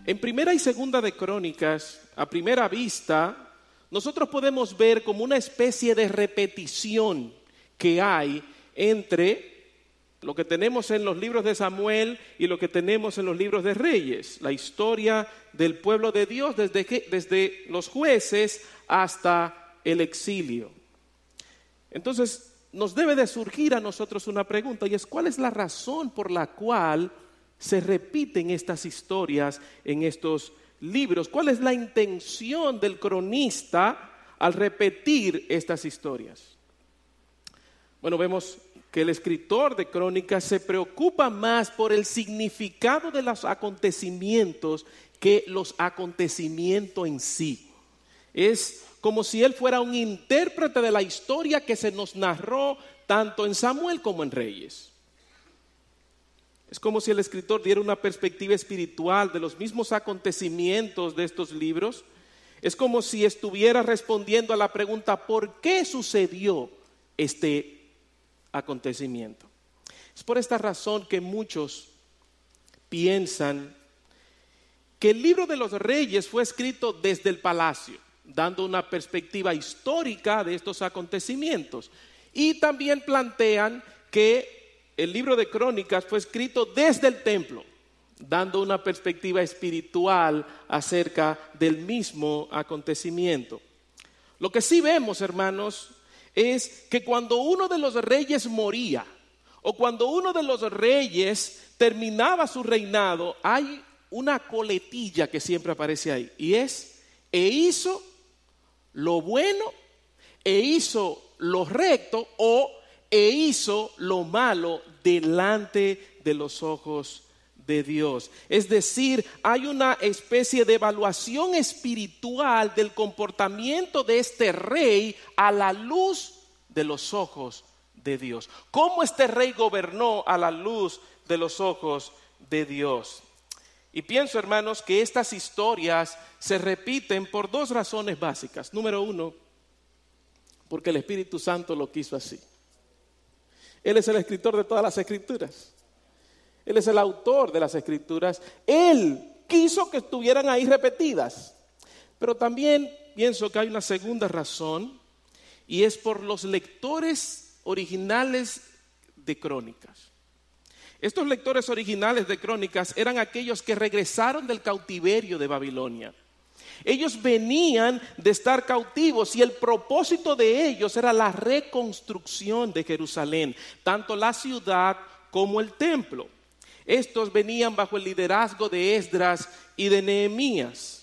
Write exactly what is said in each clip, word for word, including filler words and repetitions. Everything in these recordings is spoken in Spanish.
En Primera y Segunda de Crónicas, a primera vista, nosotros podemos ver como una especie de repetición que hay entre lo que tenemos en los libros de Samuel y lo que tenemos en los libros de Reyes. La historia del pueblo de Dios desde, que, desde los jueces hasta el exilio. Entonces, nos debe de surgir a nosotros una pregunta, y es: ¿cuál es la razón por la cual se repiten estas historias en estos libros? ¿Cuál es la intención del cronista al repetir estas historias? Bueno, vemos que el escritor de Crónicas se preocupa más por el significado de los acontecimientos que los acontecimientos en sí. Es como si él fuera un intérprete de la historia que se nos narró tanto en Samuel como en Reyes. Es como si el escritor diera una perspectiva espiritual de los mismos acontecimientos de estos libros. Es como si estuviera respondiendo a la pregunta: ¿por qué sucedió este acontecimiento? Es por esta razón que muchos piensan que el libro de los Reyes fue escrito desde el palacio, dando una perspectiva histórica de estos acontecimientos. Y también plantean que el libro de Crónicas fue escrito desde el templo, dando una perspectiva espiritual acerca del mismo acontecimiento. Lo que sí vemos, hermanos, es que cuando uno de los reyes moría, o cuando uno de los reyes terminaba su reinado, hay una coletilla que siempre aparece ahí, y es: e hizo lo bueno, e hizo lo recto, o e hizo lo malo delante de los ojos de Dios. Es decir, hay una especie de evaluación espiritual del comportamiento de este rey a la luz de los ojos de Dios. ¿Cómo este rey gobernó a la luz de los ojos de Dios? Y pienso, hermanos, que estas historias se repiten por dos razones básicas. Número uno, porque el Espíritu Santo lo quiso así. Él es el escritor de todas las escrituras. Él es el autor de las escrituras. Él quiso que estuvieran ahí repetidas. Pero también pienso que hay una segunda razón, y es por los lectores originales de Crónicas. Estos lectores originales de Crónicas eran aquellos que regresaron del cautiverio de Babilonia. Ellos venían de estar cautivos y el propósito de ellos era la reconstrucción de Jerusalén, tanto la ciudad como el templo. Estos venían bajo el liderazgo de Esdras y de Nehemías.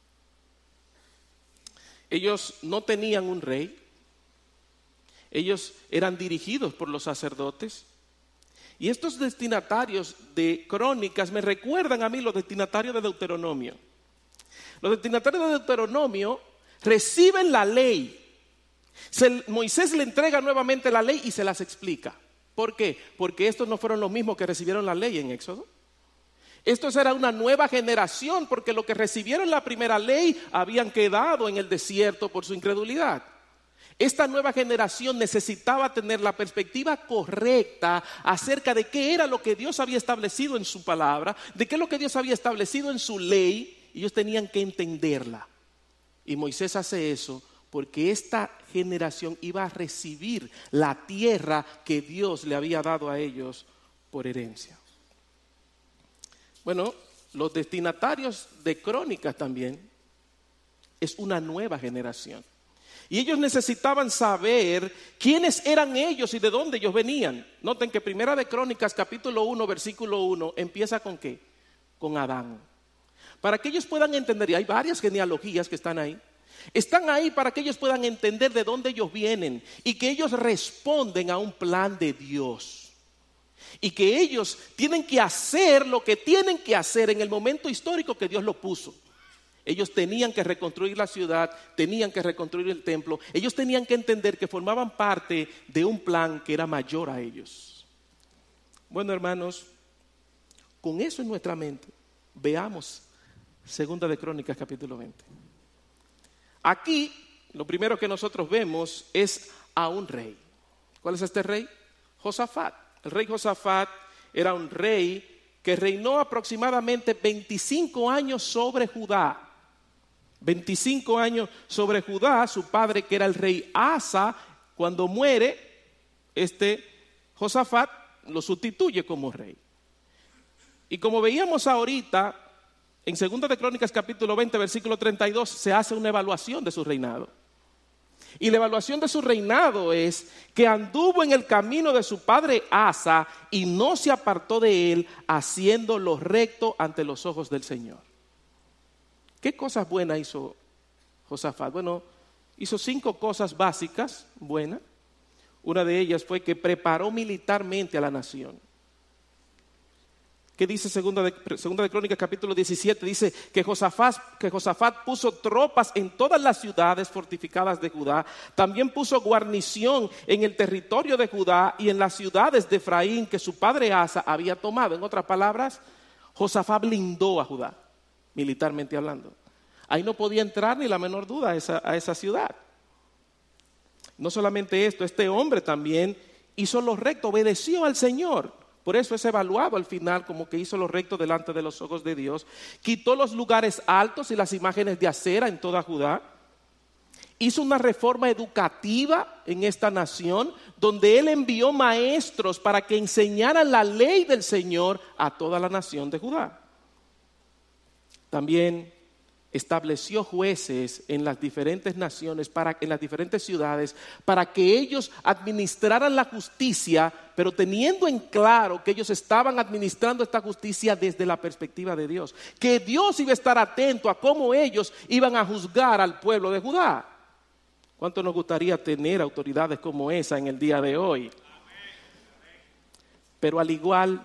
Ellos no tenían un rey. Ellos eran dirigidos por los sacerdotes. Y estos destinatarios de Crónicas me recuerdan a mí los destinatarios de Deuteronomio. Los destinatarios de Deuteronomio reciben la ley. Se, Moisés le entrega nuevamente la ley y se las explica. ¿Por qué? Porque estos no fueron los mismos que recibieron la ley en Éxodo. Estos era una nueva generación, porque los que recibieron la primera ley habían quedado en el desierto por su incredulidad. Esta nueva generación necesitaba tener la perspectiva correcta acerca de qué era lo que Dios había establecido en su palabra, de qué es lo que Dios había establecido en su ley. Ellos tenían que entenderla. Y Moisés hace eso porque esta generación iba a recibir la tierra que Dios le había dado a ellos por herencia. Bueno, los destinatarios de Crónicas también es una nueva generación. Y ellos necesitaban saber quiénes eran ellos y de dónde ellos venían. Noten que Primera de Crónicas, capítulo uno, versículo uno, empieza con ¿qué? Con Adán. Para que ellos puedan entender, y hay varias genealogías que están ahí, están ahí para que ellos puedan entender de dónde ellos vienen y que ellos responden a un plan de Dios. Y que ellos tienen que hacer lo que tienen que hacer en el momento histórico que Dios lo puso. Ellos tenían que reconstruir la ciudad, tenían que reconstruir el templo. Ellos tenían que entender que formaban parte de un plan que era mayor a ellos. Bueno, hermanos, con eso en nuestra mente, veamos Segunda de Crónicas, capítulo veinte. Aquí, lo primero que nosotros vemos es a un rey. ¿Cuál es este rey? Josafat. El rey Josafat era un rey que reinó aproximadamente veinticinco años sobre Judá. veinticinco años sobre Judá. Su padre, que era el rey Asa, cuando muere, este Josafat lo sustituye como rey. Y como veíamos ahorita, en Segunda de Crónicas capítulo veinte, versículo treinta y dos, se hace una evaluación de su reinado. Y la evaluación de su reinado es que anduvo en el camino de su padre Asa y no se apartó de él, haciendo lo recto ante los ojos del Señor. ¿Qué cosas buenas hizo Josafat? Bueno, hizo cinco cosas básicas buenas. Una de ellas fue que preparó militarmente a la nación. ¿Qué dice Segunda de, Segunda de Crónicas capítulo diecisiete? Dice que Josafat, que Josafat puso tropas en todas las ciudades fortificadas de Judá. También puso guarnición en el territorio de Judá y en las ciudades de Efraín que su padre Asa había tomado. En otras palabras, Josafat blindó a Judá, militarmente hablando. Ahí no podía entrar ni la menor duda a esa, a esa ciudad. No solamente esto, este hombre también hizo lo recto, obedeció al Señor. Por eso es evaluado al final como que hizo lo recto delante de los ojos de Dios. Quitó los lugares altos y las imágenes de acera en toda Judá. Hizo una reforma educativa en esta nación, donde él envió maestros para que enseñaran la ley del Señor a toda la nación de Judá. También estableció jueces en las diferentes naciones, para, en las diferentes ciudades, para que ellos administraran la justicia, pero teniendo en claro que ellos estaban administrando esta justicia desde la perspectiva de Dios. Que Dios iba a estar atento a cómo ellos iban a juzgar al pueblo de Judá. ¿Cuánto nos gustaría tener autoridades como esa en el día de hoy? Pero al igual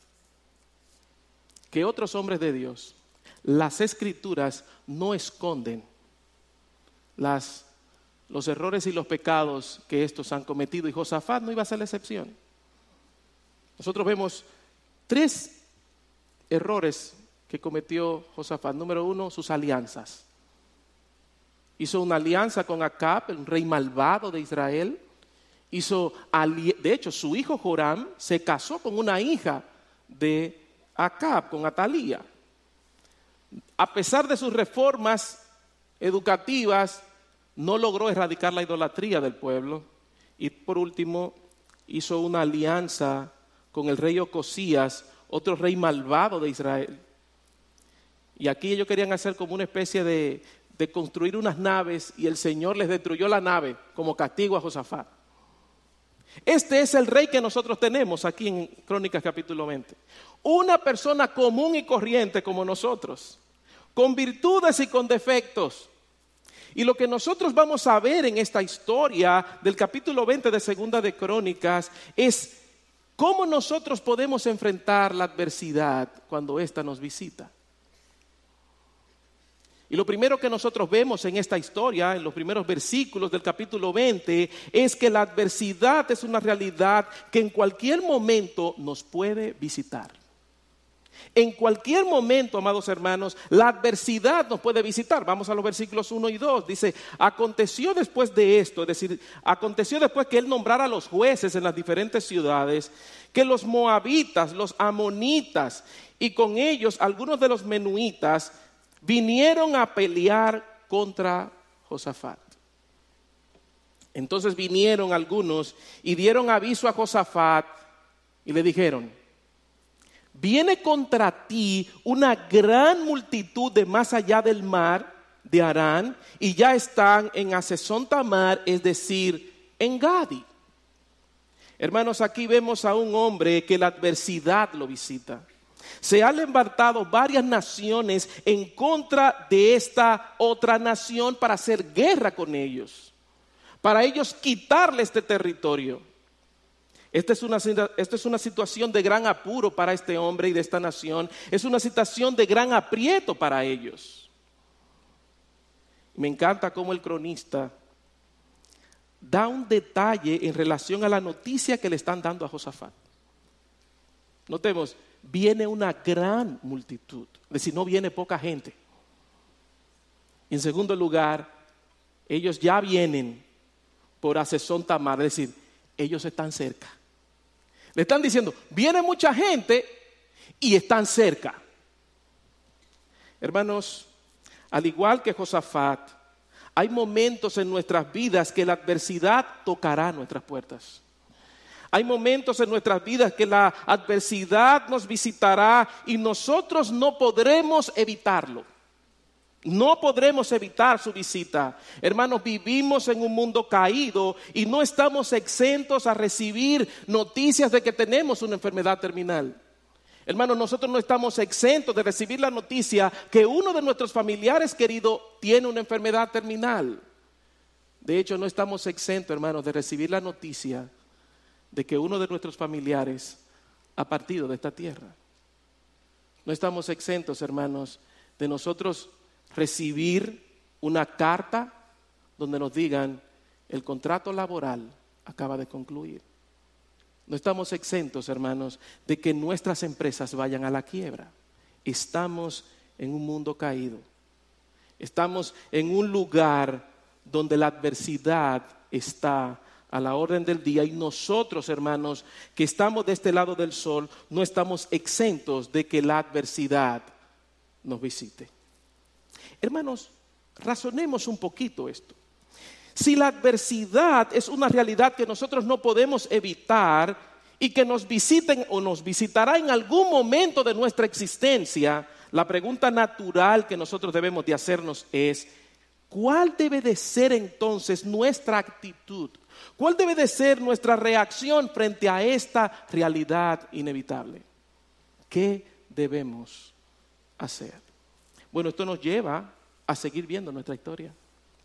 que otros hombres de Dios, las Escrituras no esconden las, los errores y los pecados que estos han cometido, y Josafat no iba a ser la excepción. Nosotros vemos tres errores que cometió Josafat. Número uno, sus alianzas. Hizo una alianza con Acab, un rey malvado de Israel. Hizo, de hecho, su hijo Joram se casó con una hija de Acab, con Atalía. A pesar de sus reformas educativas, no logró erradicar la idolatría del pueblo. Y por último, hizo una alianza con el rey Ocosías, otro rey malvado de Israel. Y aquí ellos querían hacer como una especie de, de construir unas naves, y el Señor les destruyó la nave como castigo a Josafat. Este es el rey que nosotros tenemos aquí en Crónicas capítulo veinte. Una persona común y corriente como nosotros, con virtudes y con defectos. Y lo que nosotros vamos a ver en esta historia del capítulo veinte de Segunda de Crónicas es cómo nosotros podemos enfrentar la adversidad cuando ésta nos visita. Y lo primero que nosotros vemos en esta historia, en los primeros versículos del capítulo veinte, es que la adversidad es una realidad que en cualquier momento nos puede visitar. En cualquier momento, amados hermanos, la adversidad nos puede visitar. Vamos a los versículos uno y dos. Dice, aconteció después de esto, es decir, aconteció después que él nombrara a los jueces en las diferentes ciudades, que los moabitas, los amonitas y con ellos algunos de los menuitas vinieron a pelear contra Josafat. Entonces vinieron algunos y dieron aviso a Josafat y le dijeron, viene contra ti una gran multitud de más allá del mar de Harán y ya están en Hazezón Tamar, es decir, en Gadi. Hermanos, aquí vemos a un hombre que la adversidad lo visita. Se han levantado varias naciones en contra de esta otra nación para hacer guerra con ellos, para ellos quitarle este territorio. Esta es, una, esta es una situación de gran apuro para este hombre y de esta nación. Es una situación de gran aprieto para ellos. Me encanta cómo el cronista da un detalle en relación a la noticia que le están dando a Josafat. Notemos, viene una gran multitud, es decir, no viene poca gente. En segundo lugar, ellos ya vienen por Hazezón Tamar, es decir, ellos están cerca. Le están diciendo, viene mucha gente y están cerca. Hermanos, al igual que Josafat, hay momentos en nuestras vidas que la adversidad tocará nuestras puertas. Hay momentos en nuestras vidas que la adversidad nos visitará y nosotros no podremos evitarlo. No podremos evitar su visita. Hermanos, vivimos en un mundo caído y no estamos exentos a recibir noticias de que tenemos una enfermedad terminal. Hermanos, nosotros no estamos exentos de recibir la noticia que uno de nuestros familiares queridos tiene una enfermedad terminal. De hecho, no estamos exentos, hermanos, de recibir la noticia de que uno de nuestros familiares ha partido de esta tierra. No estamos exentos, hermanos, de nosotros recibir una carta donde nos digan el contrato laboral acaba de concluir. No estamos exentos, hermanos, de que nuestras empresas vayan a la quiebra. Estamos en un mundo caído. Estamos en un lugar donde la adversidad está a la orden del día y nosotros, hermanos, que estamos de este lado del sol, no estamos exentos de que la adversidad nos visite. Hermanos, razonemos un poquito esto. Si la adversidad es una realidad que nosotros no podemos evitar y que nos visiten o nos visitará en algún momento de nuestra existencia, la pregunta natural que nosotros debemos de hacernos es, ¿cuál debe de ser entonces nuestra actitud? ¿Cuál debe de ser nuestra reacción frente a esta realidad inevitable? ¿Qué debemos hacer? Bueno, esto nos lleva a seguir viendo nuestra historia.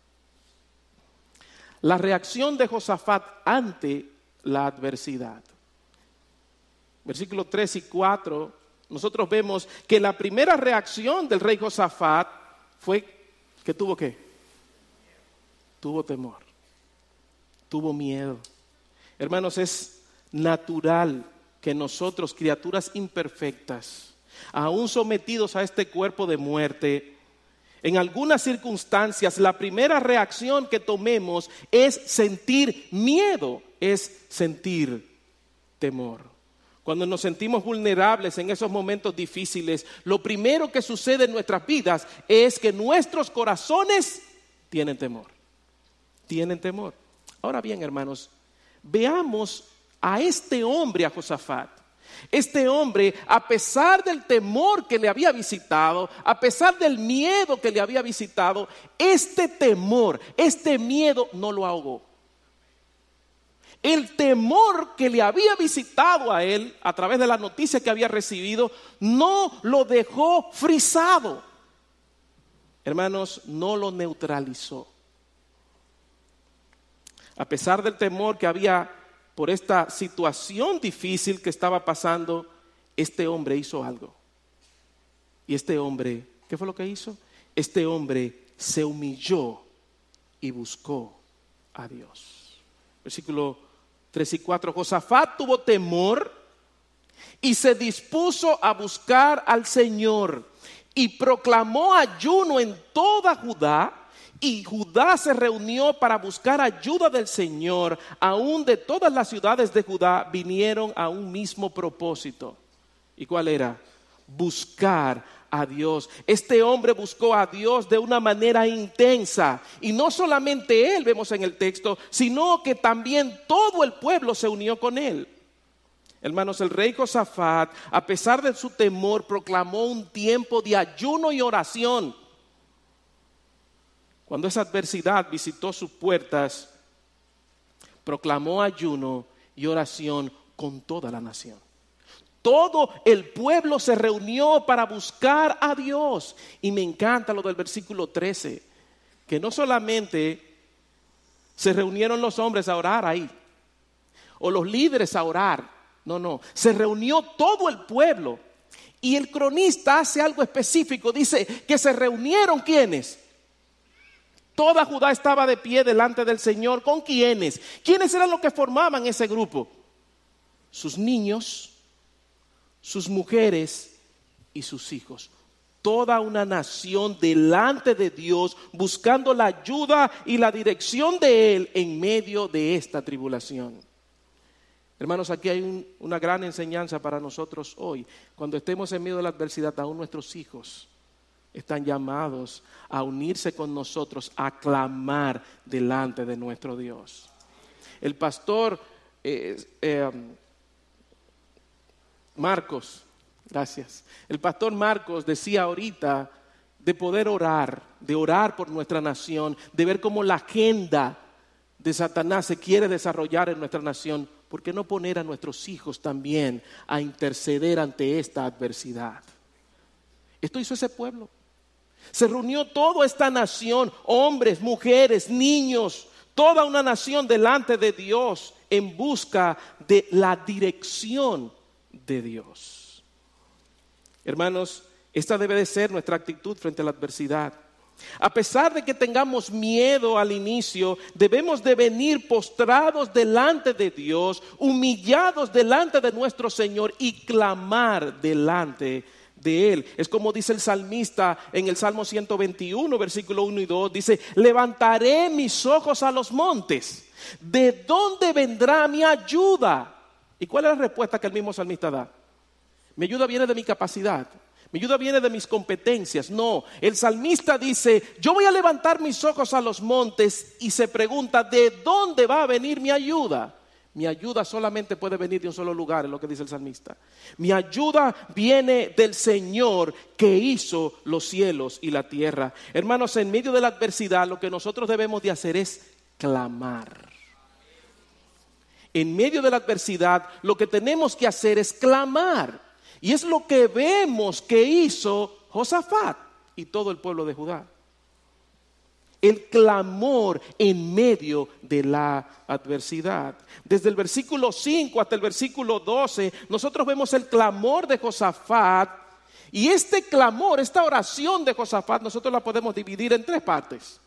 La reacción de Josafat ante la adversidad. Versículos tres y cuatro, nosotros vemos que la primera reacción del rey Josafat fue que tuvo ¿qué? Tuvo temor, tuvo miedo. Hermanos, es natural que nosotros, criaturas imperfectas, aún sometidos a este cuerpo de muerte, en algunas circunstancias la primera reacción que tomemos es sentir miedo, es sentir temor. Cuando nos sentimos vulnerables en esos momentos difíciles, lo primero que sucede en nuestras vidas es que nuestros corazones tienen temor. Tienen temor. Ahora bien, hermanos, veamos a este hombre, a Josafat. Este hombre, a pesar del temor que le había visitado, a pesar del miedo que le había visitado, este temor, este miedo no lo ahogó. El temor que le había visitado a él a través de la noticia que había recibido no lo dejó frisado. Hermanos, no lo neutralizó. A pesar del temor que había por esta situación difícil que estaba pasando, este hombre hizo algo. Y este hombre, ¿qué fue lo que hizo? Este hombre se humilló y buscó a Dios. Versículo tres y cuatro. Josafat tuvo temor y se dispuso a buscar al Señor y proclamó ayuno en toda Judá. Y Judá se reunió para buscar ayuda del Señor. Aún de todas las ciudades de Judá vinieron a un mismo propósito. ¿Y cuál era? Buscar a Dios. Este hombre buscó a Dios de una manera intensa. Y no solamente él, vemos en el texto, sino que también todo el pueblo se unió con él. Hermanos, el rey Josafat, a pesar de su temor, proclamó un tiempo de ayuno y oración. Cuando esa adversidad visitó sus puertas, proclamó ayuno y oración con toda la nación. Todo el pueblo se reunió para buscar a Dios. Y me encanta lo del versículo trece, que no solamente se reunieron los hombres a orar ahí, o los líderes a orar, no, no, se reunió todo el pueblo. Y el cronista hace algo específico, dice que se reunieron ¿quiénes? Toda Judá estaba de pie delante del Señor. ¿Con quiénes? ¿Quiénes eran los que formaban ese grupo? Sus niños, sus mujeres y sus hijos. Toda una nación delante de Dios, buscando la ayuda y la dirección de Él en medio de esta tribulación. Hermanos, aquí hay un, una gran enseñanza para nosotros hoy. Cuando estemos en medio de la adversidad, aún nuestros hijos están llamados a unirse con nosotros, a clamar delante de nuestro Dios. El pastor eh, eh, Marcos, gracias. El pastor Marcos decía ahorita de poder orar, de orar por nuestra nación, de ver cómo la agenda de Satanás se quiere desarrollar en nuestra nación. ¿Por qué no poner a nuestros hijos también a interceder ante esta adversidad? Esto hizo ese pueblo. Se reunió toda esta nación, hombres, mujeres, niños, toda una nación delante de Dios en busca de la dirección de Dios. Hermanos, esta debe de ser nuestra actitud frente a la adversidad. A pesar de que tengamos miedo al inicio, debemos de venir postrados delante de Dios, humillados delante de nuestro Señor y clamar delante de Él. Es como dice el salmista en el Salmo ciento veintiuno, versículo uno y dos, dice: levantaré mis ojos a los montes, ¿de dónde vendrá mi ayuda? ¿Y cuál es la respuesta que el mismo salmista da? Mi ayuda viene de mi capacidad. Mi ayuda viene de mis competencias. No, el salmista dice: yo voy a levantar mis ojos a los montes, y se pregunta: ¿de dónde va a venir mi ayuda? Mi ayuda solamente puede venir de un solo lugar, es lo que dice el salmista. Mi ayuda viene del Señor que hizo los cielos y la tierra. Hermanos, en medio de la adversidad, lo que nosotros debemos de hacer es clamar. En medio de la adversidad, lo que tenemos que hacer es clamar. Y es lo que vemos que hizo Josafat y todo el pueblo de Judá. El clamor en medio de la adversidad. Desde el versículo cinco hasta el versículo doce, nosotros vemos el clamor de Josafat. Y este clamor, esta oración de Josafat, nosotros la podemos dividir en tres partes.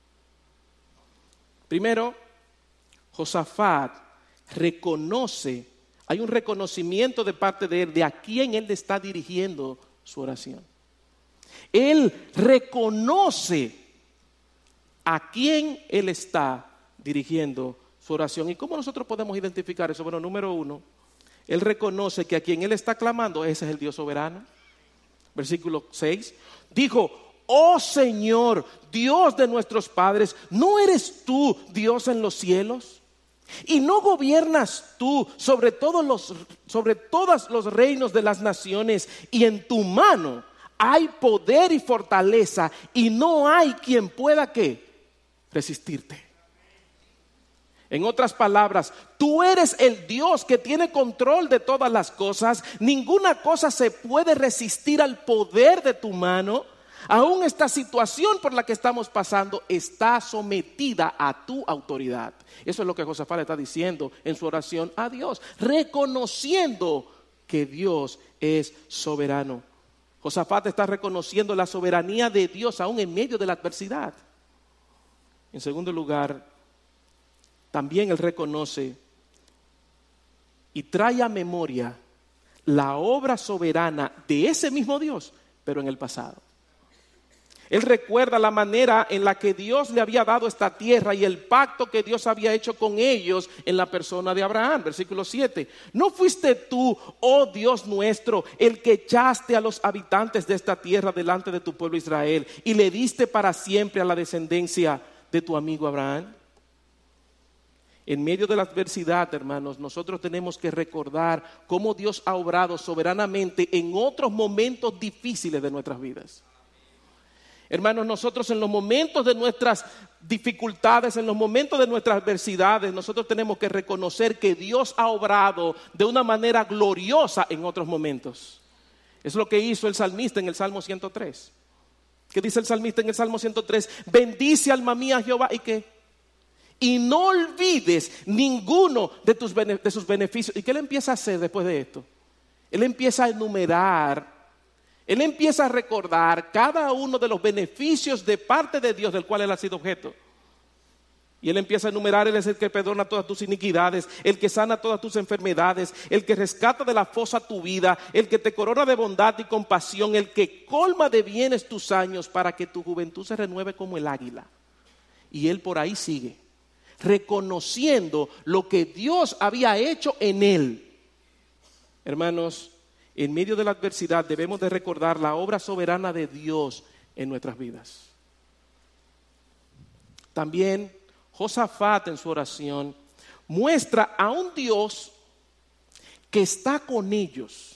Primero, Josafat reconoce. Hay un reconocimiento de parte de él de a quién él le está dirigiendo su oración. Él reconoce a quién él está dirigiendo su oración. ¿Y cómo nosotros podemos identificar eso? Bueno, número uno, él reconoce que a quien él está clamando, ese es el Dios soberano. Versículo seis, dijo: oh Señor, Dios de nuestros padres, ¿no eres tú Dios en los cielos? ¿Y no gobiernas tú sobre todos los, sobre todos los reinos de las naciones? Y en tu mano hay poder y fortaleza, y no hay quien pueda ¿qué? Resistirte. En otras palabras, tú eres el Dios que tiene control de todas las cosas. Ninguna cosa se puede resistir al poder de tu mano. Aún esta situación por la que estamos pasando está sometida a tu autoridad. Eso es lo que Josafat está diciendo en su oración a Dios, reconociendo que Dios es soberano. Josafat está reconociendo la soberanía de Dios aún en medio de la adversidad. En segundo lugar, también él reconoce y trae a memoria la obra soberana de ese mismo Dios, pero en el pasado. Él recuerda la manera en la que Dios le había dado esta tierra y el pacto que Dios había hecho con ellos en la persona de Abraham. Versículo siete. ¿No fuiste tú, oh Dios nuestro, el que echaste a los habitantes de esta tierra delante de tu pueblo Israel y le diste para siempre a la descendencia de tu amigo Abraham? En medio de la adversidad, hermanos, nosotros tenemos que recordar cómo Dios ha obrado soberanamente en otros momentos difíciles de nuestras vidas. Hermanos, nosotros en los momentos de nuestras dificultades, en los momentos de nuestras adversidades, nosotros tenemos que reconocer que Dios ha obrado de una manera gloriosa en otros momentos. Es lo que hizo el salmista en el Salmo ciento tres. ¿Qué dice el salmista en el Salmo ciento tres? Bendice alma mía Jehová, ¿y qué? Y no olvides ninguno de, tus bene- de sus beneficios. ¿Y qué él empieza a hacer después de esto? Él empieza a enumerar. Él empieza a recordar cada uno de los beneficios de parte de Dios del cual él ha sido objeto. Y él empieza a enumerar: él es el que perdona todas tus iniquidades, el que sana todas tus enfermedades, el que rescata de la fosa tu vida, el que te corona de bondad y compasión, el que colma de bienes tus años para que tu juventud se renueve como el águila. Y él por ahí sigue, reconociendo lo que Dios había hecho en él. Hermanos, en medio de la adversidad debemos de recordar la obra soberana de Dios en nuestras vidas. También Josafat en su oración muestra a un Dios que está con ellos,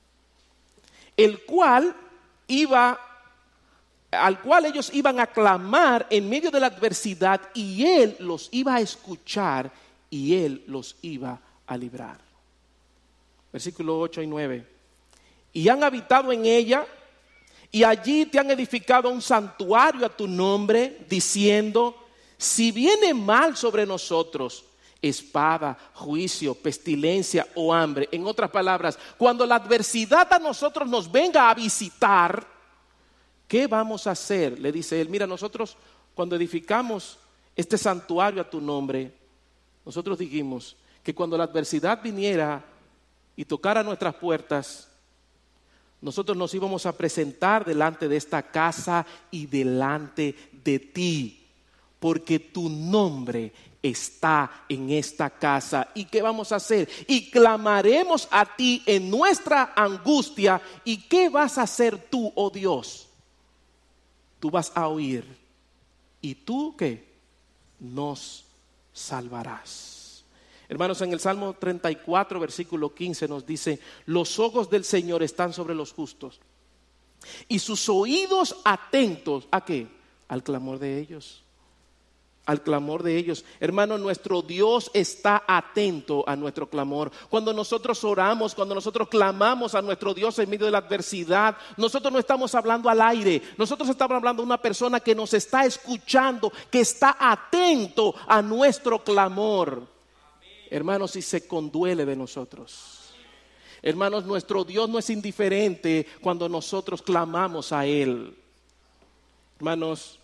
el cual iba, al cual ellos iban a clamar en medio de la adversidad, y él los iba a escuchar y él los iba a librar. Versículos ocho y nueve. Y han habitado en ella, y allí te han edificado un santuario a tu nombre, diciendo: si viene mal sobre nosotros, espada, juicio, pestilencia o hambre. En otras palabras, cuando la adversidad a nosotros nos venga a visitar, ¿qué vamos a hacer? Le dice él: mira, nosotros cuando edificamos este santuario a tu nombre, nosotros dijimos que cuando la adversidad viniera y tocara nuestras puertas, nosotros nos íbamos a presentar delante de esta casa y delante de ti, porque tu nombre está en esta casa. ¿Y qué vamos a hacer? Y clamaremos a ti en nuestra angustia. ¿Y qué vas a hacer tú, oh Dios? Tú vas a oír. ¿Y tú qué? Nos salvarás. Hermanos, en el Salmo treinta y cuatro, versículo quince nos dice: los ojos del Señor están sobre los justos, y sus oídos atentos, ¿a qué? Al clamor de ellos. Al clamor de ellos. Hermano, nuestro Dios está atento a nuestro clamor. Cuando nosotros oramos, cuando nosotros clamamos a nuestro Dios en medio de la adversidad, nosotros no estamos hablando al aire. Nosotros estamos hablando de una persona que nos está escuchando, que está atento a nuestro clamor. Hermanos, y se conduele de nosotros. Hermanos, nuestro Dios no es indiferente cuando nosotros clamamos a Él. Hermanos,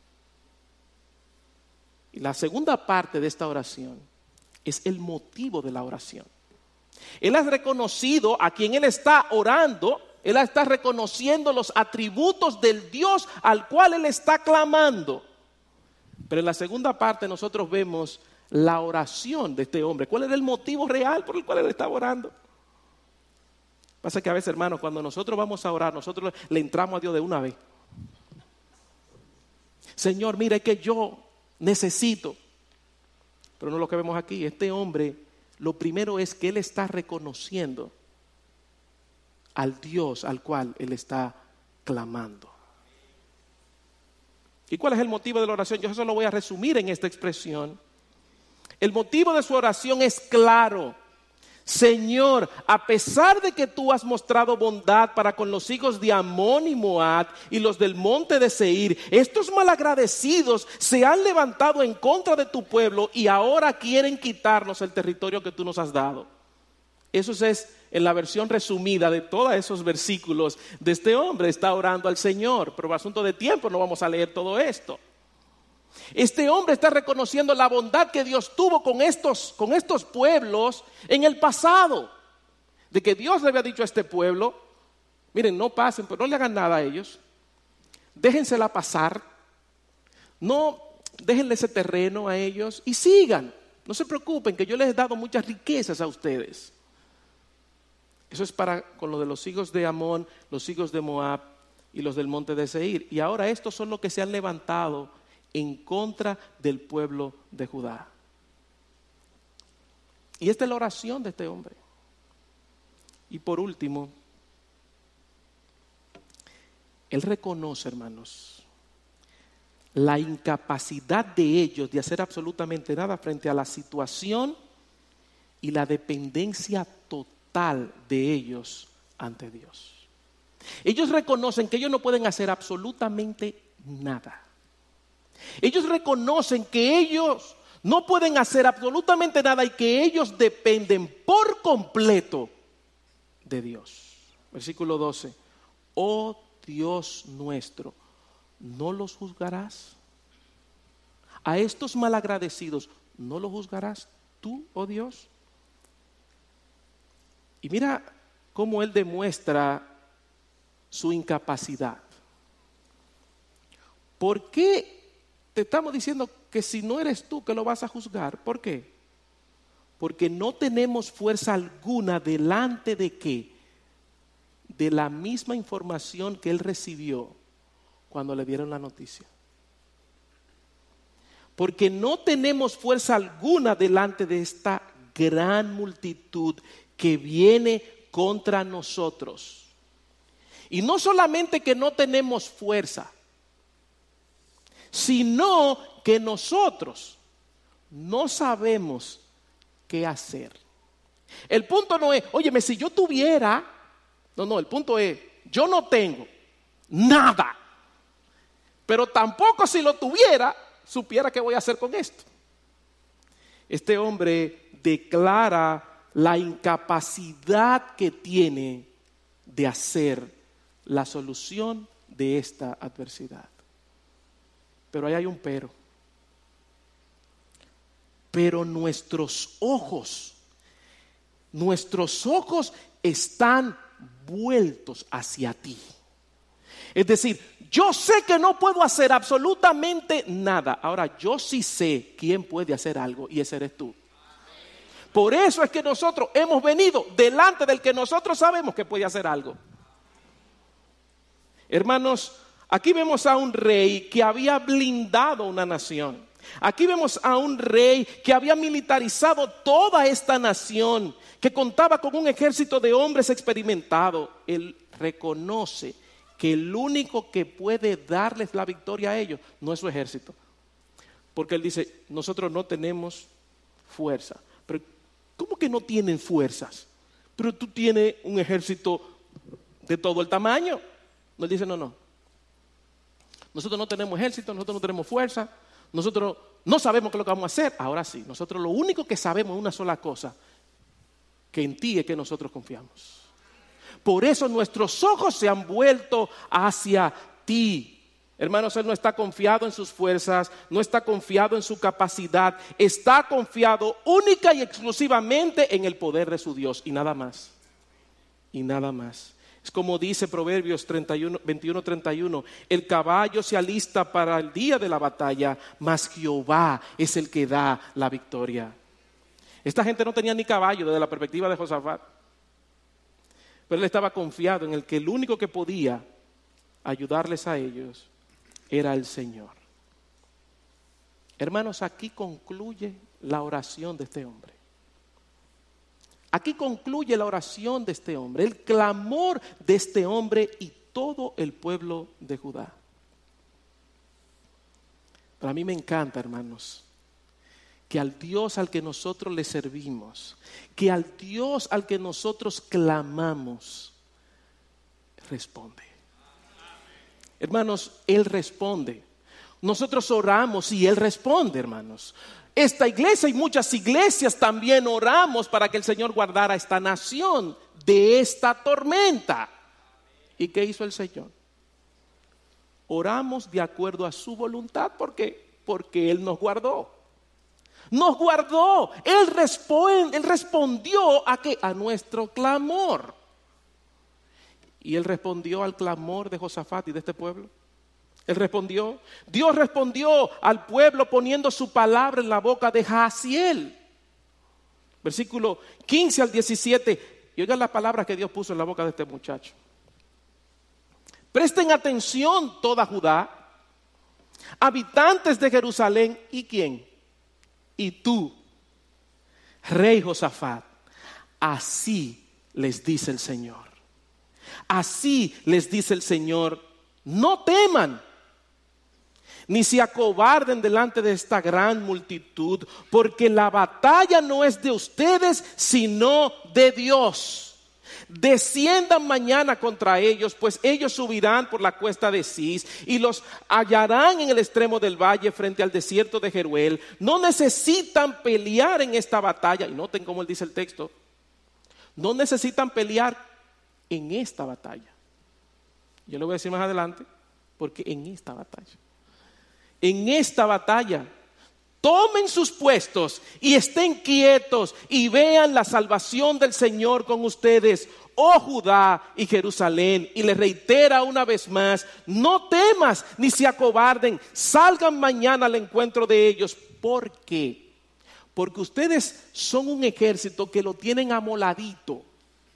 la segunda parte de esta oración es el motivo de la oración. Él ha reconocido a quien Él está orando, Él está reconociendo los atributos del Dios al cual Él está clamando. Pero en la segunda parte nosotros vemos la oración de este hombre. ¿Cuál era el motivo real por el cual él estaba orando? Pasa que a veces, hermanos, cuando nosotros vamos a orar, nosotros le entramos a Dios de una vez. Señor, mira, es que yo necesito. Pero no es lo que vemos aquí. Este hombre, lo primero es que él está reconociendo al Dios al cual él está clamando. ¿Y cuál es el motivo de la oración? Yo eso lo voy a resumir en esta expresión. El motivo de su oración es claro. Señor, a pesar de que tú has mostrado bondad para con los hijos de Amón y Moab y los del monte de Seir, estos malagradecidos se han levantado en contra de tu pueblo y ahora quieren quitarnos el territorio que tú nos has dado. Eso es en la versión resumida de todos esos versículos de este hombre. Está orando al Señor, pero por asunto de tiempo no vamos a leer todo esto. Este hombre está reconociendo la bondad que Dios tuvo con estos, con estos pueblos en el pasado. De que Dios le había dicho a este pueblo: miren, no pasen, pero no le hagan nada a ellos. Déjensela pasar. No, déjenle ese terreno a ellos y sigan. No se preocupen, que yo les he dado muchas riquezas a ustedes. Eso es para con lo de los hijos de Amón, los hijos de Moab y los del monte de Seir. Y ahora estos son los que se han levantado en contra del pueblo de Judá. Y esta es la oración de este hombre. Y por último, él reconoce, hermanos, la incapacidad de ellos de hacer absolutamente nada frente a la situación y la dependencia total de ellos ante Dios. Ellos reconocen que ellos no pueden hacer absolutamente nada. Ellos reconocen que ellos no pueden hacer absolutamente nada y que ellos dependen por completo de Dios. Versículo doce. Oh Dios nuestro, ¿no los juzgarás? A estos malagradecidos, ¿no los juzgarás tú, oh Dios? Y mira cómo él demuestra su incapacidad. ¿Por qué te estamos diciendo que si no eres tú que lo vas a juzgar. ¿Por qué? Porque no tenemos fuerza alguna delante de qué, de la misma información que él recibió cuando le dieron la noticia. Porque no tenemos fuerza alguna delante de esta gran multitud que viene contra nosotros. Y no solamente que no tenemos fuerza, sino que nosotros no sabemos qué hacer. El punto no es, óyeme, si yo tuviera, no, no, el punto es, yo no tengo nada, pero tampoco si lo tuviera, supiera qué voy a hacer con esto. Este hombre declara la incapacidad que tiene de hacer la solución de esta adversidad. Pero ahí hay un pero. Pero nuestros ojos, nuestros ojos están vueltos hacia ti. Es decir, yo sé que no puedo hacer absolutamente nada. Ahora, yo sí sé quién puede hacer algo y ese eres tú. Por eso es que nosotros hemos venido delante del que nosotros sabemos que puede hacer algo. Hermanos, aquí vemos a un rey que había blindado una nación. Aquí vemos a un rey que había militarizado toda esta nación, que contaba con un ejército de hombres experimentados. Él reconoce que el único que puede darles la victoria a ellos no es su ejército. Porque él dice, nosotros no tenemos fuerza. Pero ¿cómo que no tienen fuerzas? Pero tú tienes un ejército de todo el tamaño. No, él dice, no, no. Nosotros no tenemos ejército, nosotros no tenemos fuerza, nosotros no sabemos qué es lo que vamos a hacer. Ahora sí, nosotros lo único que sabemos es una sola cosa, que en ti es que nosotros confiamos. Por eso nuestros ojos se han vuelto hacia ti. Hermanos, él no está confiado en sus fuerzas, no está confiado en su capacidad, está confiado única y exclusivamente en el poder de su Dios y nada más. Y nada más. Es como dice Proverbios treinta y uno, veintiuno treinta y uno, el caballo se alista para el día de la batalla, mas Jehová es el que da la victoria. Esta gente no tenía ni caballo desde la perspectiva de Josafat, pero él estaba confiado en el que el único que podía ayudarles a ellos era el Señor. Hermanos, aquí concluye la oración de este hombre. Aquí concluye la oración de este hombre, el clamor de este hombre y todo el pueblo de Judá. Pero a mí me encanta, hermanos, que al Dios al que nosotros le servimos, que al Dios al que nosotros clamamos, responde. Hermanos, Él responde. Nosotros oramos y Él responde, hermanos. Esta iglesia y muchas iglesias también oramos para que el Señor guardara esta nación de esta tormenta. ¿Y qué hizo el Señor? Oramos de acuerdo a su voluntad. ¿Por qué? Porque Él nos guardó. Nos guardó. Él, responde, él respondió a qué? A nuestro clamor. Y Él respondió al clamor de Josafat y de este pueblo. Él respondió. Dios respondió al pueblo poniendo su palabra en la boca de Jaasiel. Versículo quince al diecisiete. Y oigan las palabras que Dios puso en la boca de este muchacho. Presten atención toda Judá, habitantes de Jerusalén. ¿Y quién? Y tú, rey Josafat. Así les dice el Señor. Así les dice el Señor. No teman, ni se acobarden delante de esta gran multitud, porque la batalla no es de ustedes, sino de Dios. Desciendan mañana contra ellos, pues ellos subirán por la cuesta de Cis y los hallarán en el extremo del valle frente al desierto de Jeruel. No necesitan pelear en esta batalla. Y noten cómo él dice el texto. No necesitan pelear en esta batalla. Yo lo voy a decir más adelante, porque en esta batalla, en esta batalla, Tomen sus puestos y estén quietos y vean la salvación del Señor con ustedes, oh Judá y Jerusalén. Y les reitera una vez más, no temas ni se acobarden, salgan mañana al encuentro de ellos. ¿Por qué? Porque ustedes son un ejército que lo tienen amoladito.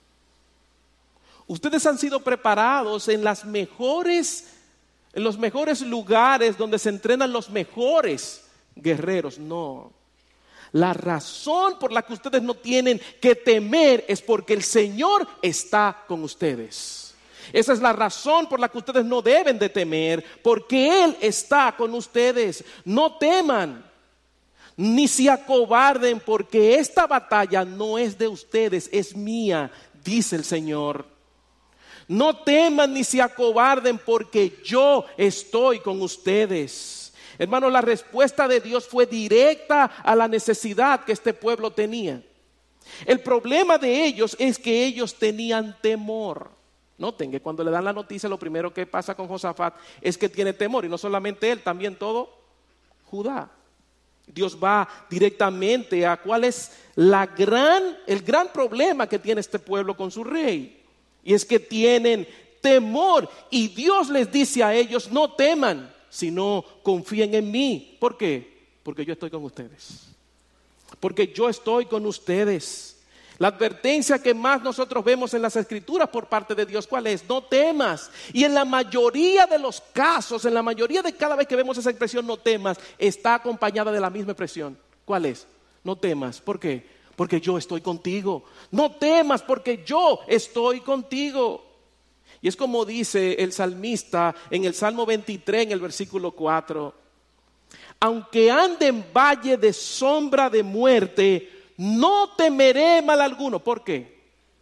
Ustedes han sido preparados en las mejores, en los mejores lugares donde se entrenan los mejores guerreros. No. La razón por la que ustedes no tienen que temer es porque el Señor está con ustedes. Esa es la razón por la que ustedes no deben de temer, porque Él está con ustedes. No teman, ni se acobarden, porque esta batalla no es de ustedes, es mía, dice el Señor. No teman ni se acobarden, porque yo estoy con ustedes. Hermanos, la respuesta de Dios fue directa a la necesidad que este pueblo tenía. El problema de ellos es que ellos tenían temor. Noten que cuando le dan la noticia, lo primero que pasa con Josafat es que tiene temor. Y no solamente él, también todo Judá. Dios va directamente a cuál es la gran, el gran problema que tiene este pueblo con su rey. Y es que tienen temor. Y Dios les dice a ellos, no teman, sino confíen en mí. ¿Por qué? Porque yo estoy con ustedes. Porque yo estoy con ustedes. La advertencia que más nosotros vemos en las Escrituras por parte de Dios, ¿cuál es? No temas. Y en la mayoría de los casos, en la mayoría de cada vez que vemos esa expresión no temas, está acompañada de la misma expresión. ¿Cuál es? No temas. ¿Por qué? Porque yo estoy contigo. No temas porque yo estoy contigo. Y es como dice el salmista en el Salmo veintitrés, en el versículo cuatro. Aunque ande en valle de sombra de muerte, no temeré mal alguno. ¿Por qué?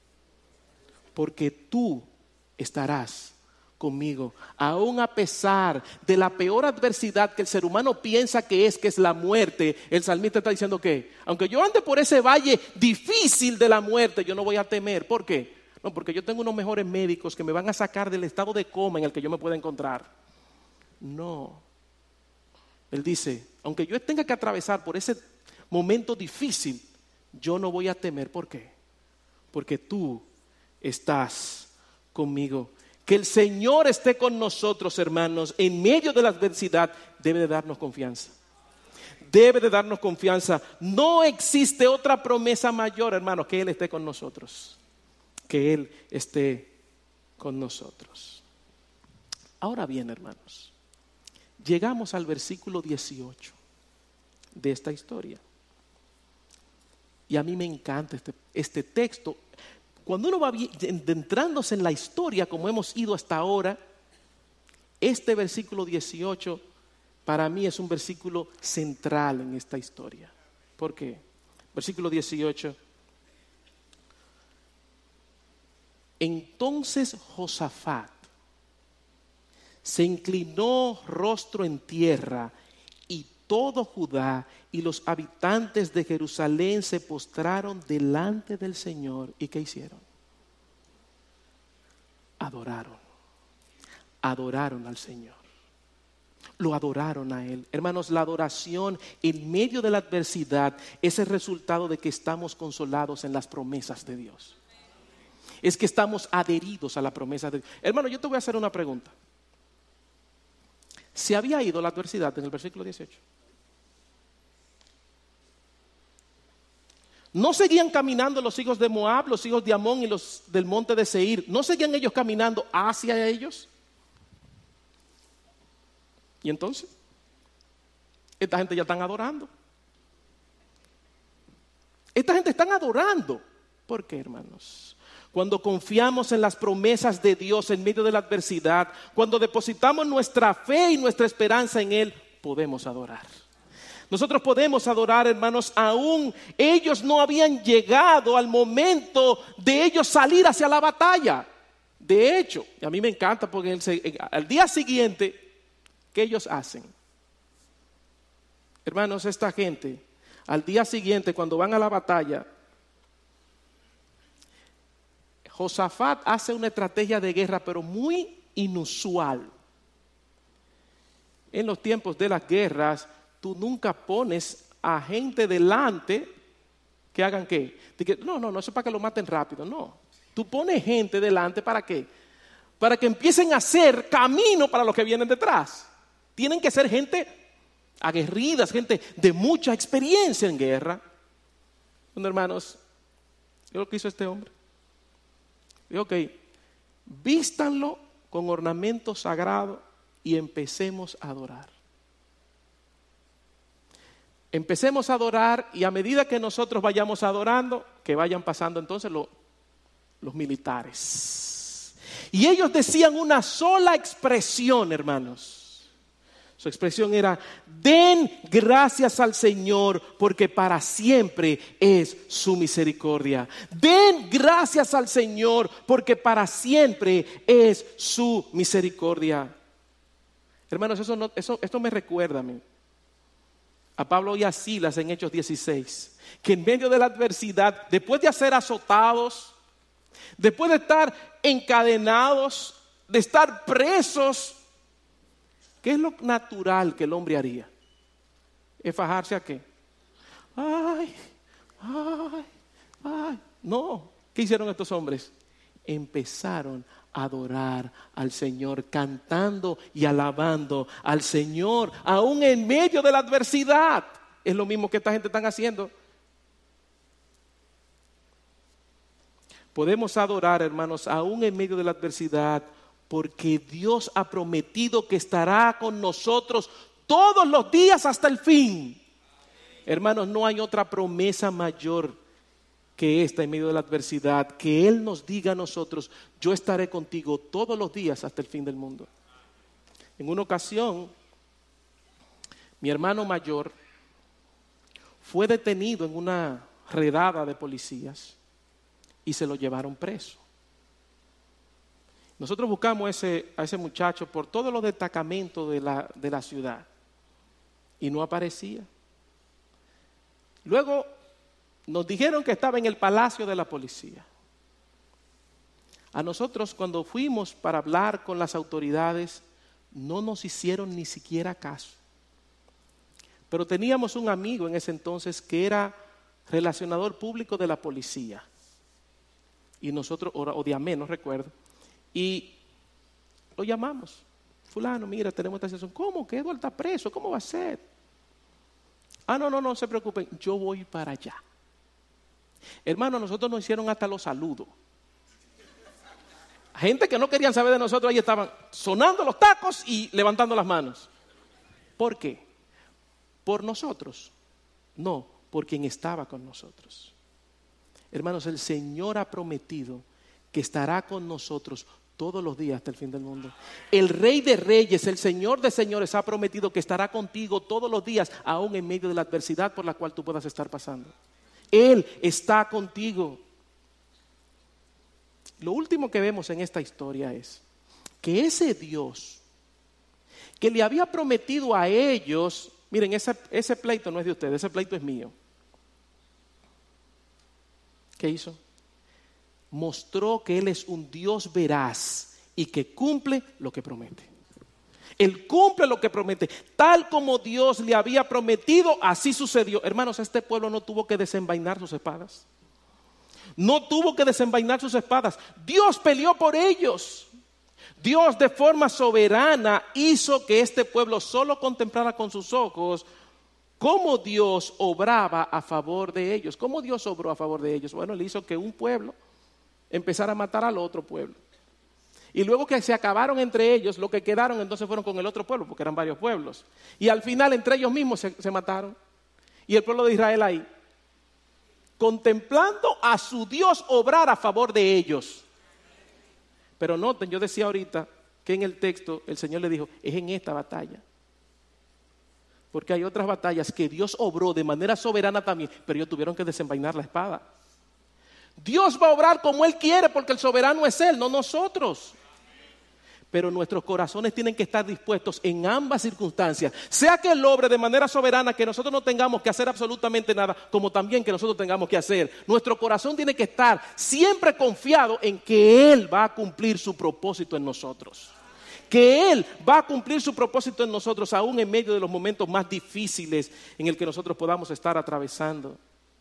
Porque tú estarás conmigo. Aún a pesar de la peor adversidad que el ser humano piensa que es, que es la muerte, el salmista está diciendo que, aunque yo ande por ese valle difícil de la muerte, yo no voy a temer. ¿Por qué? No, porque yo tengo unos mejores médicos que me van a sacar del estado de coma en el que yo me pueda encontrar. No. Él dice, aunque yo tenga que atravesar por ese momento difícil, yo no voy a temer. ¿Por qué? Porque tú estás conmigo. Que el Señor esté con nosotros, hermanos, en medio de la adversidad, debe de darnos confianza. Debe de darnos confianza. No existe otra promesa mayor, hermanos, que Él esté con nosotros. Que Él esté con nosotros. Ahora bien, hermanos, llegamos al versículo dieciocho de esta historia. Y a mí me encanta este, este texto. Cuando uno va adentrándose en la historia como hemos ido hasta ahora, este versículo dieciocho para mí es un versículo central en esta historia. ¿Por qué? Versículo dieciocho. Entonces Josafat se inclinó rostro en tierra, y todo Judá y los habitantes de Jerusalén se postraron delante del Señor. ¿Y qué hicieron? Adoraron. Adoraron al Señor. Lo adoraron a Él. Hermanos, la adoración en medio de la adversidad es el resultado de que estamos consolados en las promesas de Dios. Es que estamos adheridos a la promesa de Dios. Hermano, yo te voy a hacer una pregunta. ¿Se había ido la adversidad en el versículo dieciocho? ¿No seguían caminando los hijos de Moab, los hijos de Amón y los del monte de Seir? ¿No seguían ellos caminando hacia ellos? ¿Y entonces? Esta gente ya están adorando. Esta gente están adorando. ¿Por qué, hermanos? Cuando confiamos en las promesas de Dios en medio de la adversidad, cuando depositamos nuestra fe y nuestra esperanza en Él, podemos adorar. Nosotros podemos adorar, hermanos, aún ellos no habían llegado al momento de ellos salir hacia la batalla. De hecho, y a mí me encanta porque el, al día siguiente, ¿qué ellos hacen? Hermanos, esta gente, al día siguiente, cuando van a la batalla, Josafat hace una estrategia de guerra, pero muy inusual. En los tiempos de las guerras, tú nunca pones a gente delante que hagan qué. De que, no, no, no, eso es para que lo maten rápido. No, tú pones gente delante ¿para qué? Para que empiecen a hacer camino para los que vienen detrás. Tienen que ser gente aguerrida, gente de mucha experiencia en guerra. Bueno, hermanos, ¿qué es lo que hizo este hombre? Dijo, ok, vístanlo con ornamentos sagrados y empecemos a adorar. Empecemos a adorar y a medida que nosotros vayamos adorando, que vayan pasando entonces lo, los militares. Y ellos decían una sola expresión, hermanos. Su expresión era, den gracias al Señor porque para siempre es su misericordia. Den gracias al Señor porque para siempre es su misericordia. Hermanos, eso no, eso, esto me recuerda a mí, a Pablo y a Silas en Hechos dieciséis, que en medio de la adversidad, después de ser azotados, después de estar encadenados, de estar presos, ¿qué es lo natural que el hombre haría? ¿Es fajarse a qué? Ay, ay, ay. No, ¿qué hicieron estos hombres? Empezaron a adorar al Señor, cantando y alabando al Señor, aún en medio de la adversidad. Es lo mismo que esta gente están haciendo. Podemos adorar, hermanos, aún en medio de la adversidad, porque Dios ha prometido que estará con nosotros todos los días hasta el fin. Hermanos, no hay otra promesa mayor que esta en medio de la adversidad, que Él nos diga a nosotros, yo estaré contigo todos los días hasta el fin del mundo. En una ocasión, mi hermano mayor fue detenido en una redada de policías y se lo llevaron preso. Nosotros buscamos ese, a ese muchacho por todos los destacamentos de la, de la ciudad y no aparecía. Luego nos dijeron que estaba en el palacio de la policía. A nosotros cuando fuimos para hablar con las autoridades no nos hicieron ni siquiera caso. Pero teníamos un amigo en ese entonces que era relacionador público de la policía. Y nosotros, o de AME, no recuerdo. Y lo llamamos. Fulano, mira, tenemos esta situación. ¿Cómo? Que Eduardo está preso. ¿Cómo va a ser? Ah, no, no, no se preocupen. Yo voy para allá. Hermano, nosotros nos hicieron hasta los saludos. Gente que no querían saber de nosotros, ahí estaban sonando los tacos y levantando las manos. ¿Por qué? ¿Por nosotros? No, por quien estaba con nosotros. Hermanos, el Señor ha prometido que estará con nosotros todos los días hasta el fin del mundo. El Rey de Reyes, el Señor de Señores ha prometido que estará contigo todos los días, aún en medio de la adversidad por la cual tú puedas estar pasando. Él está contigo. Lo último que vemos en esta historia es que ese Dios que le había prometido a ellos, miren, ese, ese pleito no es de ustedes, ese pleito es mío. ¿Qué hizo? Mostró que Él es un Dios veraz y que cumple lo que promete. Él cumple lo que promete. Tal como Dios le había prometido, así sucedió. Hermanos, este pueblo no tuvo que desenvainar sus espadas. No tuvo que desenvainar sus espadas. Dios peleó por ellos. Dios de forma soberana hizo que este pueblo solo contemplara con sus ojos cómo Dios obraba a favor de ellos. ¿Cómo Dios obró a favor de ellos? Bueno, Él hizo que un pueblo empezara a matar al otro pueblo. Y luego que se acabaron entre ellos, lo que quedaron entonces fueron con el otro pueblo, porque eran varios pueblos. Y al final entre ellos mismos se, se mataron. Y el pueblo de Israel ahí, contemplando a su Dios obrar a favor de ellos. Pero noten, yo decía ahorita que en el texto el Señor le dijo, es en esta batalla. Porque hay otras batallas que Dios obró de manera soberana también, pero ellos tuvieron que desenvainar la espada. Dios va a obrar como Él quiere porque el soberano es Él, no nosotros. Pero nuestros corazones tienen que estar dispuestos en ambas circunstancias. Sea que Él obre de manera soberana, que nosotros no tengamos que hacer absolutamente nada, como también que nosotros tengamos que hacer. Nuestro corazón tiene que estar siempre confiado en que Él va a cumplir su propósito en nosotros. que Él va a cumplir su propósito en nosotros, aún en medio de los momentos más difíciles en el que nosotros podamos estar atravesando.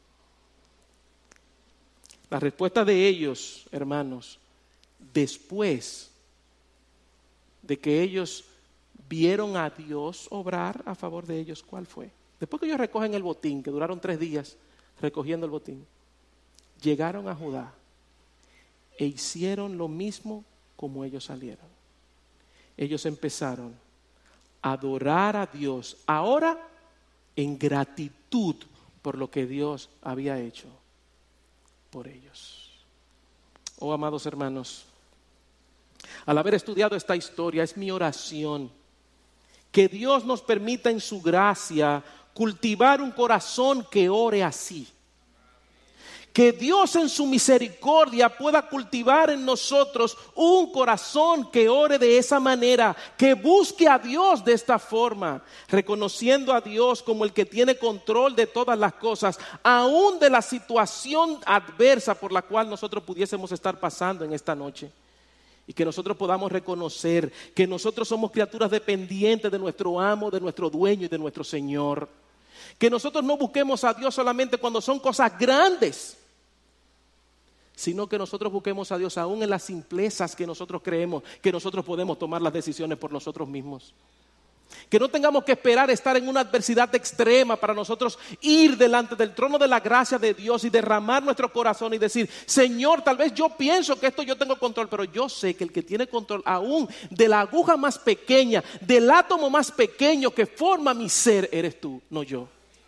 La respuesta de ellos, hermanos, después de que ellos vieron a Dios obrar a favor de ellos, ¿cuál fue? Después que ellos recogen el botín, que duraron tres días recogiendo el botín, llegaron a Judá e hicieron lo mismo como ellos salieron. Ellos empezaron a adorar a Dios, ahora en gratitud por lo que Dios había hecho por ellos. Oh, amados hermanos, al haber estudiado esta historia, es mi oración que Dios nos permita en su gracia cultivar un corazón que ore así. Que Dios en su misericordia pueda cultivar en nosotros un corazón que ore de esa manera, que busque a Dios de esta forma, reconociendo a Dios como el que tiene control de todas las cosas, aún de la situación adversa por la cual nosotros pudiésemos estar pasando en esta noche. Y que nosotros podamos reconocer que nosotros somos criaturas dependientes de nuestro amo, de nuestro dueño y de nuestro Señor. Que nosotros no busquemos a Dios solamente cuando son cosas grandes, sino que nosotros busquemos a Dios aún en las simplezas que nosotros creemos que nosotros podemos tomar las decisiones por nosotros mismos. Que no tengamos que esperar estar en una adversidad extrema para nosotros ir delante del trono de la gracia de Dios y derramar nuestro corazón y decir: Señor, tal vez yo pienso que esto yo tengo control, pero yo sé que el que tiene control aún de la aguja más pequeña, del átomo más pequeño que forma mi ser, eres tú, no yo.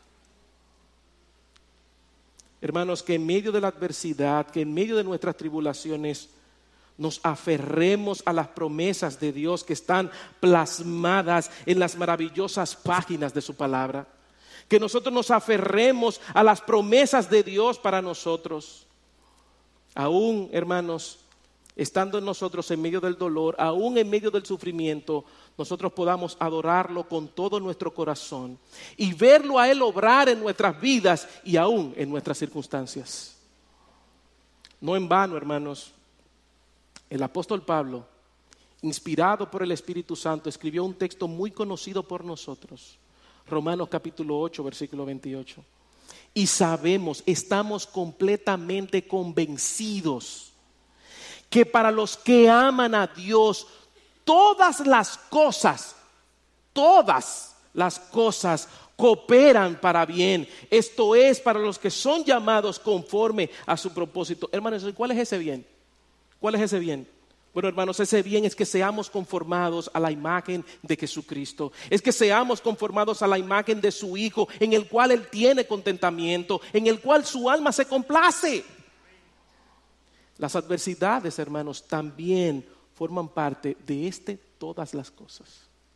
Hermanos, que en medio de la adversidad, que en medio de nuestras tribulaciones, nos aferremos a las promesas de Dios que están plasmadas en las maravillosas páginas de su palabra. Que nosotros nos aferremos a las promesas de Dios para nosotros. Aún, hermanos, estando en nosotros en medio del dolor, aún en medio del sufrimiento, nosotros podamos adorarlo con todo nuestro corazón y verlo a Él obrar en nuestras vidas y aún en nuestras circunstancias. No en vano, hermanos, el apóstol Pablo, inspirado por el Espíritu Santo, escribió un texto muy conocido por nosotros, Romanos capítulo ocho, versículo veintiocho. Y sabemos, estamos completamente convencidos que para los que aman a Dios, todas las cosas, todas las cosas cooperan para bien. Esto es, para los que son llamados conforme a su propósito. Hermanos, ¿cuál es ese bien? ¿Cuál es ese bien? Bueno, hermanos, ese bien es que seamos conformados a la imagen de Jesucristo. Es que seamos conformados a la imagen de su Hijo, en el cual Él tiene contentamiento, en el cual su alma se complace. Las adversidades, hermanos, también forman parte de este todas las cosas.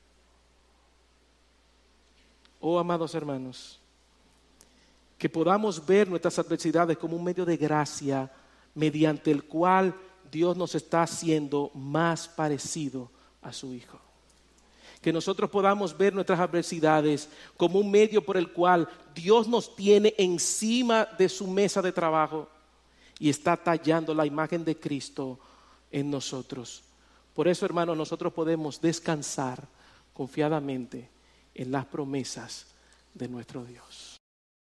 Oh, amados hermanos, que podamos ver nuestras adversidades como un medio de gracia mediante el cual Dios nos está haciendo más parecido a su Hijo. Que nosotros podamos ver nuestras adversidades como un medio por el cual Dios nos tiene encima de su mesa de trabajo y está tallando la imagen de Cristo en nosotros. Por eso, hermanos, nosotros podemos descansar confiadamente en las promesas de nuestro Dios.